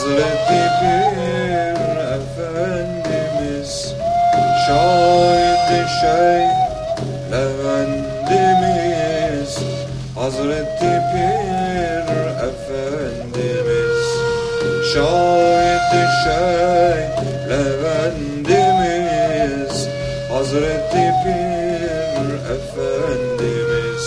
Hazreti Pir Efendimiz, şahit Şeyh Levendimiz, Hazreti Pir Efendimiz, şahit Şeyh Levendimiz, Hazreti Pir Efendimiz,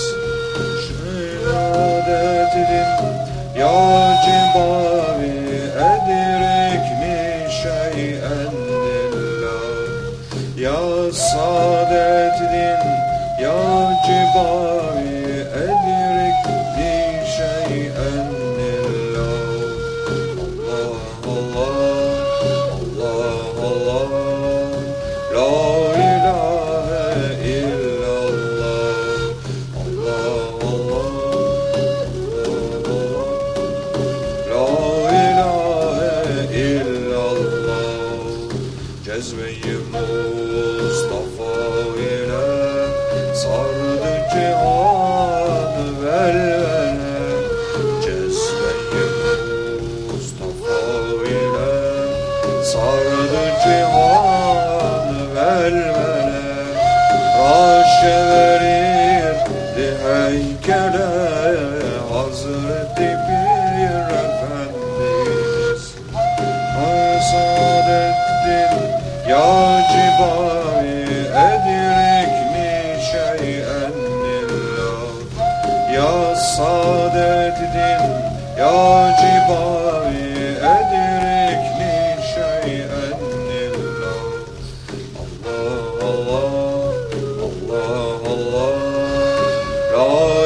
şehadet edin ya cibavi edrikni şey'en lillah, ya saadet din ya cibavi edrikni şey'en lillah. Allah Allah Allah, la ilahe illallah. Allah Allah Cezve-i Mustafa ile sardı cihan velvele, Cezve-i Mustafa ile sardı cihan velvele, raşe verirdi heykele Hazreti Pir Efendimiz. Saadettin ya cibavi edrikni şey'en lillah, ya Saadettin ya cibavi edrikni şey'en lillah. Allah Allah Allah Allah, la